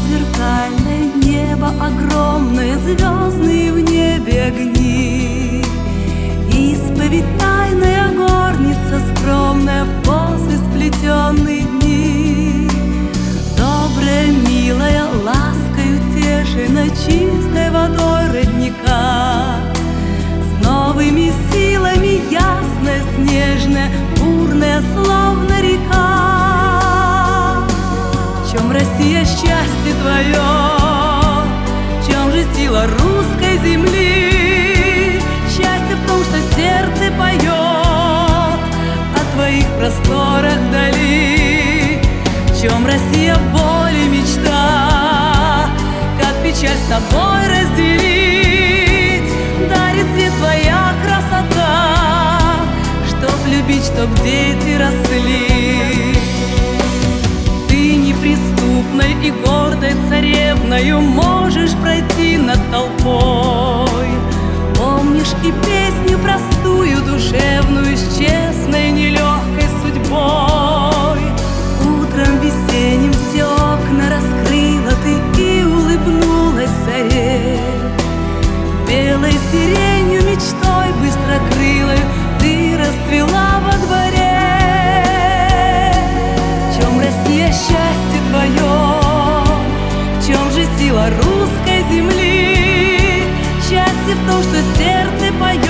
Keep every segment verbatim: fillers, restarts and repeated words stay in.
зеркальное небо огромное, звездные в небе огни. Исповедь тайная горница скромная, после сплетенные дни. Добрая, милая, ласкою тешена, чистой водой родника. С новыми силами ясная, снежная, бурная, словно река. В чем, Россия, счастье твое? В чем же сила русской земли? Счастье в том, что сердце поет о твоих просторах вдали. В чем, Россия, боль и мечта? Как печаль с тобой разделить? Дарит свет твоя красота, чтоб любить, чтоб дети росли. Ты неприступной и гордой царевною можешь пройти над толпой. Помнишь и песню простую, душевную, с честной, нелегкой судьбой. Утром весенним все окна раскрыла ты и улыбнулась заре. Белой сиренью мечтой быстрокрылой ты расцвела во дворе. В чем, Россия, счастье твое? В чем же сила русской земли? Счастье в том, что сердце поет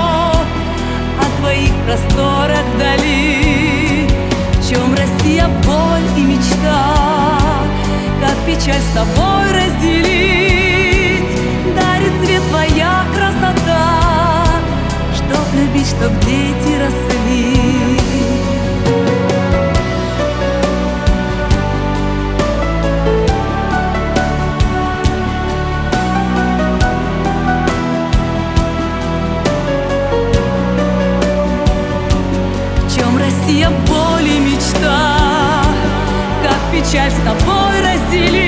о твоих просторах вдали. В чем, Россия, боль и мечта? Как печаль с тобой разделить? Дарит свет твоя красота, чтоб любить, чтоб дети росли. В чем, Россия, боль и мечта? Как печаль с тобой разделить?